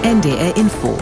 NDR Info.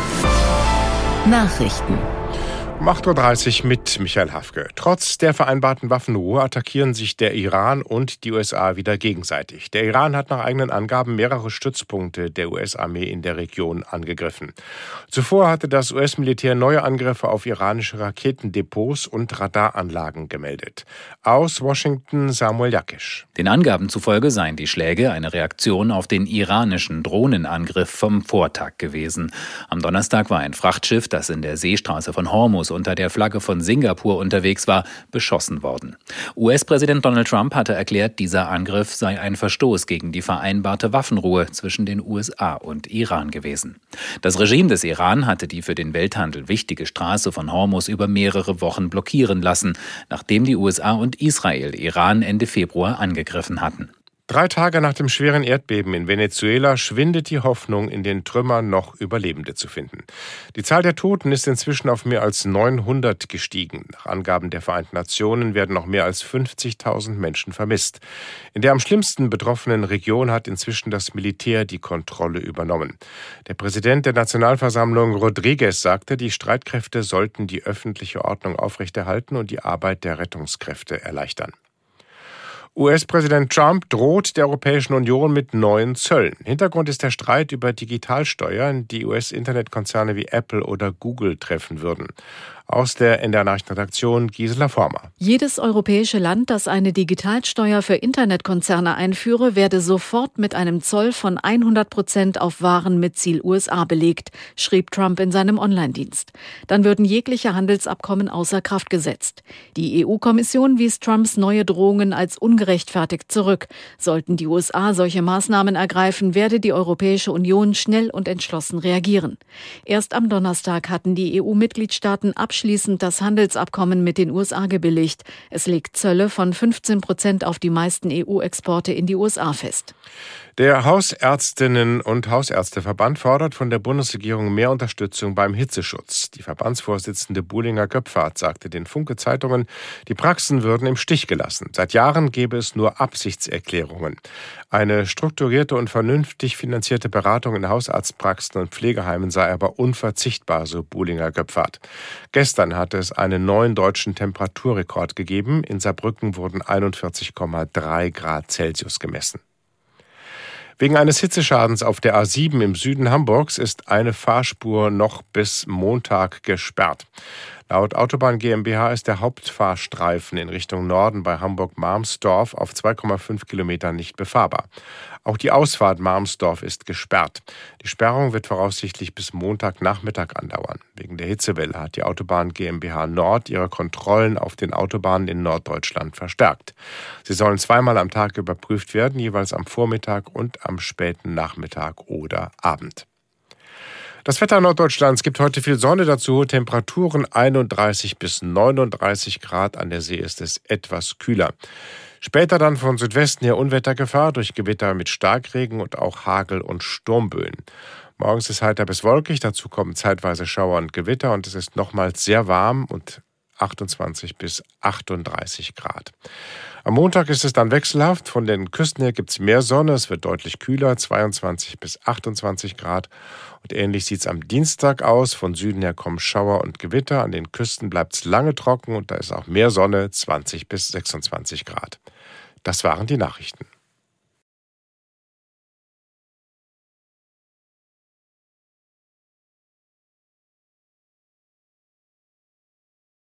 Nachrichten. Um 8.30 Uhr mit Michael Hafke. Trotz der vereinbarten Waffenruhe attackieren sich der Iran und die USA wieder gegenseitig. Der Iran hat nach eigenen Angaben mehrere Stützpunkte der US-Armee in der Region angegriffen. Zuvor hatte das US-Militär neue Angriffe auf iranische Raketendepots und Radaranlagen gemeldet. Aus Washington Samuel Jakisch. Den Angaben zufolge seien die Schläge eine Reaktion auf den iranischen Drohnenangriff vom Vortag gewesen. Am Donnerstag war ein Frachtschiff, das in der Seestraße von Hormuz unter der Flagge von Singapur unterwegs war, beschossen worden. US-Präsident Donald Trump hatte erklärt, dieser Angriff sei ein Verstoß gegen die vereinbarte Waffenruhe zwischen den USA und Iran gewesen. Das Regime des Iran hatte die für den Welthandel wichtige Straße von Hormuz über mehrere Wochen blockieren lassen, nachdem die USA und Israel Iran Ende Februar angegriffen hatten. 3 Tage nach dem schweren Erdbeben in Venezuela schwindet die Hoffnung, in den Trümmern noch Überlebende zu finden. Die Zahl der Toten ist inzwischen auf mehr als 900 gestiegen. Nach Angaben der Vereinten Nationen werden noch mehr als 50.000 Menschen vermisst. In der am schlimmsten betroffenen Region hat inzwischen das Militär die Kontrolle übernommen. Der Präsident der Nationalversammlung Rodriguez sagte, die Streitkräfte sollten die öffentliche Ordnung aufrechterhalten und die Arbeit der Rettungskräfte erleichtern. US-Präsident Trump droht der Europäischen Union mit neuen Zöllen. Hintergrund ist der Streit über Digitalsteuern, die US-Internetkonzerne wie Apple oder Google treffen würden. Aus der NDR-Nachrichtenredaktion Gisela Former. Jedes europäische Land, das eine Digitalsteuer für Internetkonzerne einführe, werde sofort mit einem Zoll von 100% auf Waren mit Ziel USA belegt, schrieb Trump in seinem Online-Dienst. Dann würden jegliche Handelsabkommen außer Kraft gesetzt. Die EU-Kommission wies Trumps neue Drohungen als ungerechtfertigt zurück. Sollten die USA solche Maßnahmen ergreifen, werde die Europäische Union schnell und entschlossen reagieren. Erst am Donnerstag hatten die EU-Mitgliedstaaten abschließend das Handelsabkommen mit den USA gebilligt. Es legt Zölle von 15% auf die meisten EU-Exporte in die USA fest. Der Hausärztinnen- und Hausärzteverband fordert von der Bundesregierung mehr Unterstützung beim Hitzeschutz. Die Verbandsvorsitzende Buhlinger Göpfert sagte den Funke-Zeitungen, die Praxen würden im Stich gelassen. Seit Jahren gäbe es nur Absichtserklärungen. Eine strukturierte und vernünftig finanzierte Beratung in Hausarztpraxen und Pflegeheimen sei aber unverzichtbar, so Buhlinger Göpfert. Gestern hatte es einen neuen deutschen Temperaturrekord gegeben. In Saarbrücken wurden 41,3 Grad Celsius gemessen. Wegen eines Hitzeschadens auf der A7 im Süden Hamburgs ist eine Fahrspur noch bis Montag gesperrt. Laut Autobahn GmbH ist der Hauptfahrstreifen in Richtung Norden bei Hamburg-Marmsdorf auf 2,5 Kilometern nicht befahrbar. Auch die Ausfahrt Marmsdorf ist gesperrt. Die Sperrung wird voraussichtlich bis Montagnachmittag andauern. Wegen der Hitzewelle hat die Autobahn GmbH Nord ihre Kontrollen auf den Autobahnen in Norddeutschland verstärkt. Sie sollen zweimal am Tag überprüft werden, jeweils am Vormittag und am späten Nachmittag oder Abend. Das Wetter Norddeutschlands gibt heute viel Sonne, dazu hohe Temperaturen 31 bis 39 Grad. An der See ist es etwas kühler. Später dann von Südwesten her Unwettergefahr durch Gewitter mit Starkregen und auch Hagel- und Sturmböen. Morgens ist heiter bis wolkig, dazu kommen zeitweise Schauer und Gewitter und es ist nochmals sehr warm und 28 bis 38 Grad. Am Montag ist es dann wechselhaft. Von den Küsten her gibt es mehr Sonne. Es wird deutlich kühler, 22 bis 28 Grad. Und ähnlich sieht es am Dienstag aus. Von Süden her kommen Schauer und Gewitter. An den Küsten bleibt es lange trocken und da ist auch mehr Sonne, 20 bis 26 Grad. Das waren die Nachrichten.